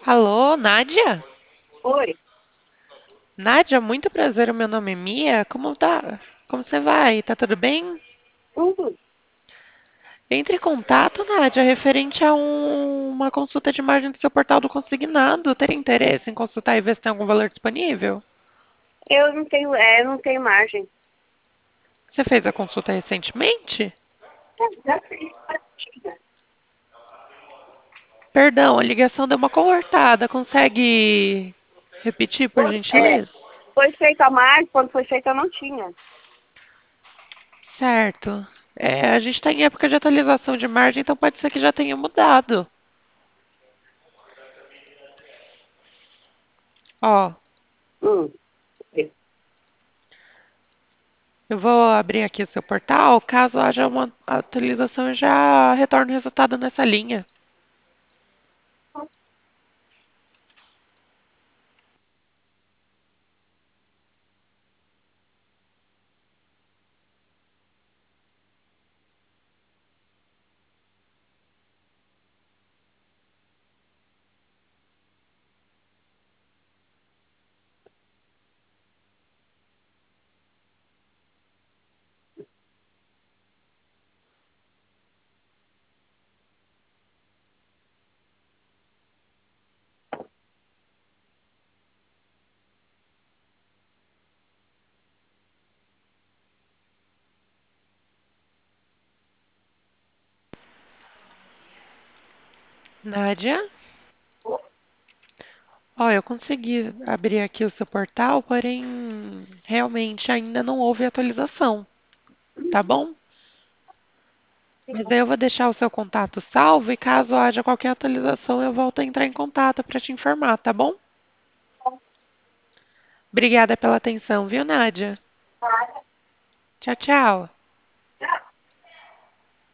Alô, Nádia? Oi, Nádia, muito prazer, o meu nome é Mia. Como tá? Como você vai? Tá tudo bem? tudo. Entre em contato, Nádia, referente a uma consulta de margem do seu portal do consignado. Teria interesse em consultar e ver se tem algum valor disponível? Eu não tenho margem. Você fez a consulta recentemente? Já fiz partida. Perdão, a ligação deu uma cortada. Consegue repetir, por É, gentileza? foi feito a mais, quando foi feito eu não tinha. Certo. A gente está em época de atualização de margem, então pode ser que já tenha mudado. Ó, Hum. eu vou abrir aqui o seu portal. Caso haja uma atualização, eu já retorno o resultado nessa linha. Nádia? Ó, eu consegui abrir aqui o seu portal, porém, realmente ainda não houve atualização, tá bom? Mas aí eu vou deixar o seu contato salvo e caso haja qualquer atualização, eu volto a entrar em contato para te informar, tá bom? Obrigada pela atenção, viu, Nádia? Tchau, tchau.